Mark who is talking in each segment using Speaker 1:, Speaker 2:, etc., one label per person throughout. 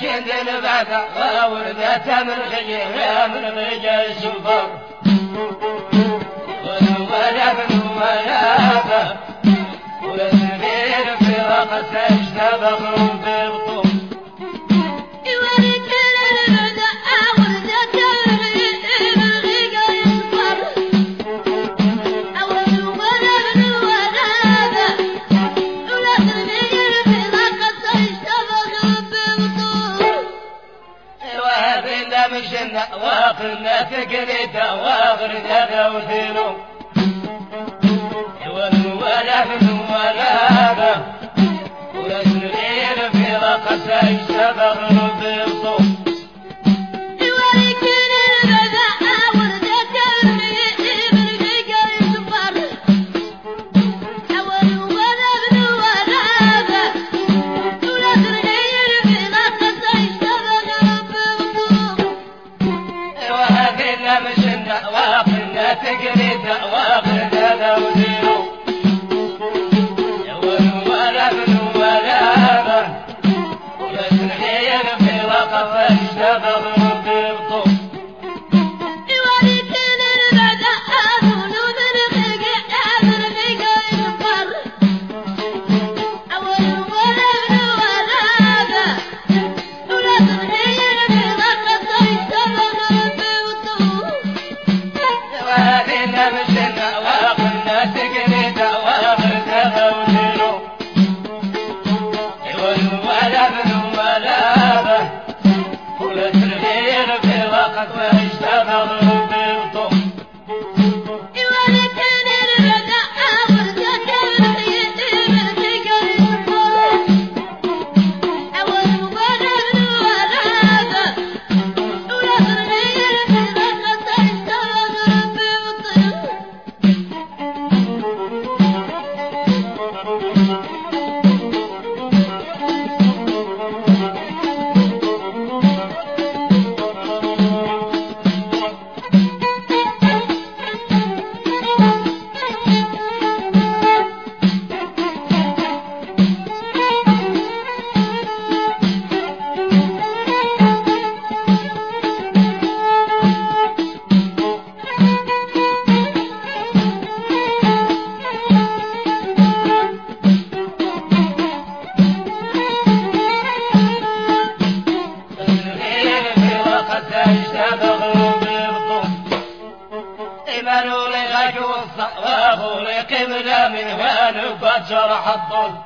Speaker 1: جند البعثة ووردة من غير من رجال السفر ولا ابن ولا أبا ولا سمير في رقصة اشتبه بالطول مشنا واخرنا تقريدا واخرنا ذوثينو ولا من ولا ذا ولا سنغير في رقصة اشتبه بالطول تقريدا واخرنا ذوثينو ولا من ولا ذا ولا سنغير في رقصة اشتبه بالطول من وين قد شرح الظل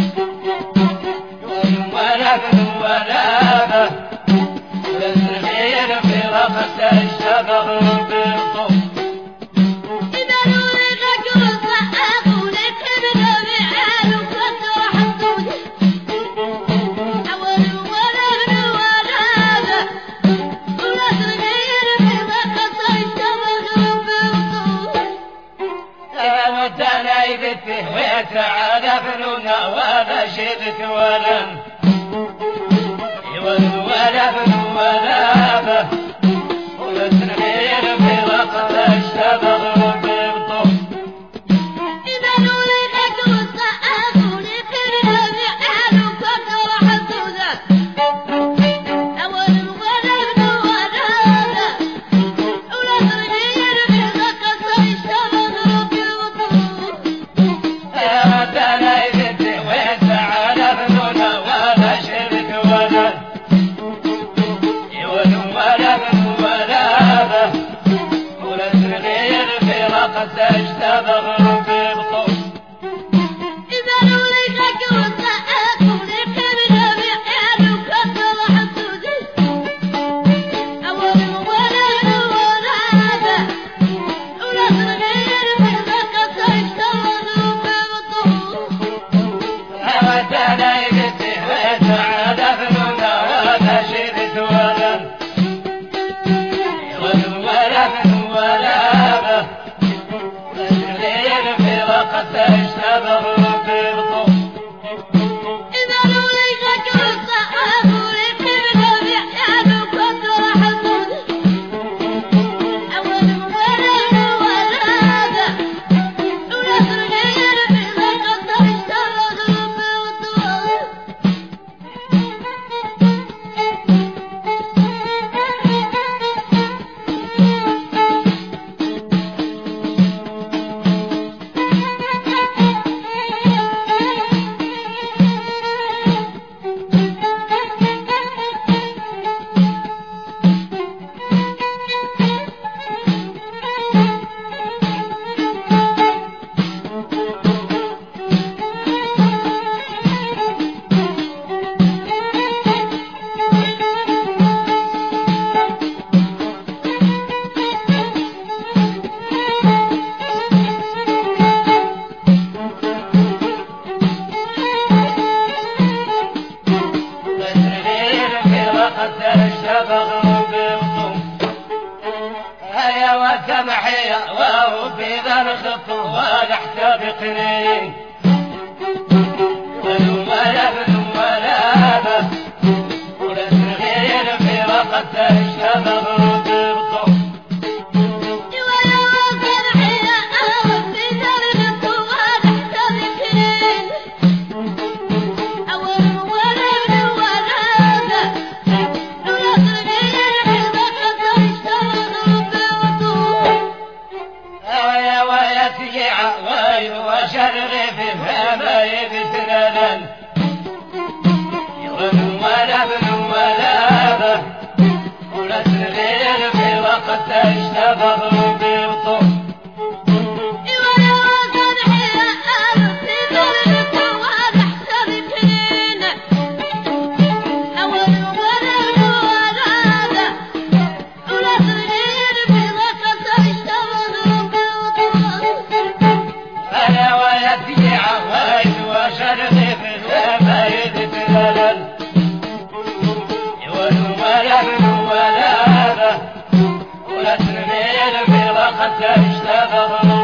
Speaker 1: ولا من ولا ذا ولا سنغير في رقصة اشتبه بالطول ويتعالى فنونا ولا شبك ولن ولا بن ولا به ولا سنغير في رقصة اشتبه بالطول ويتعالى فنونا اشتبغ بالطوم هيا وسمحي وربي ذا الخط ونحتبقني ولا ابن ولا ابا ولا صغير في وقت اشتبغ بالطوم وشرف فما يبتلل ولا ابن ولا ابا ولا صغير في وقت اشتبغ بالطوم ولا ابن ولا ابا ولا صغير في وقت اشتبغ